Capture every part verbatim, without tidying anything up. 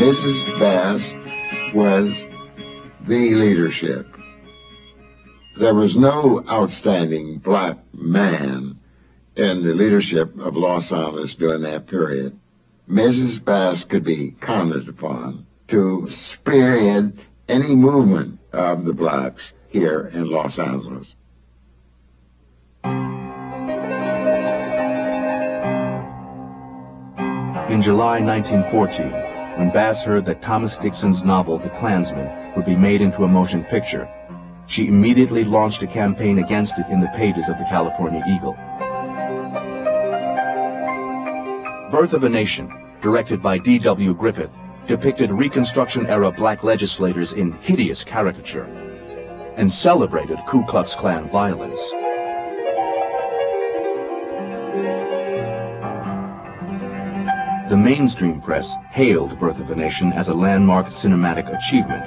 Missus Bass was the leadership. There was no outstanding black man in the leadership of Los Angeles during that period. Missus Bass could be counted upon to spearhead any movement of the blacks here in Los Angeles. In July nineteen fourteen, when Bass heard that Thomas Dixon's novel, The Klansman, would be made into a motion picture, she immediately launched a campaign against it in the pages of the California Eagle. Birth of a Nation, directed by D W Griffith, depicted Reconstruction-era black legislators in hideous caricature and celebrated Ku Klux Klan violence. The mainstream press hailed Birth of a Nation as a landmark cinematic achievement.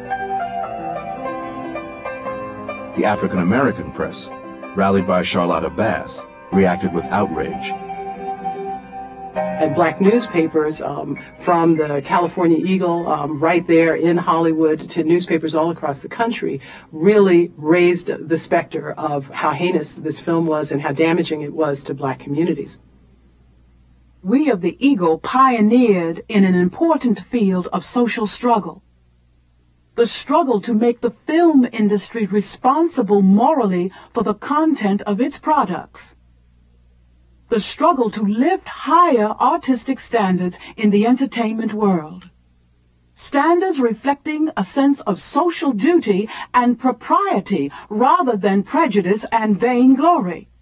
The African-American press, rallied by Charlotta Bass, reacted with outrage. And black newspapers, um, from the California Eagle, um, right there in Hollywood, to newspapers all across the country, really raised the specter of how heinous this film was and how damaging it was to black communities. We of the Eagle pioneered in an important field of social struggle. The struggle to make the film industry responsible morally for the content of its products. The struggle to lift higher artistic standards in the entertainment world. Standards reflecting a sense of social duty and propriety rather than prejudice and vainglory.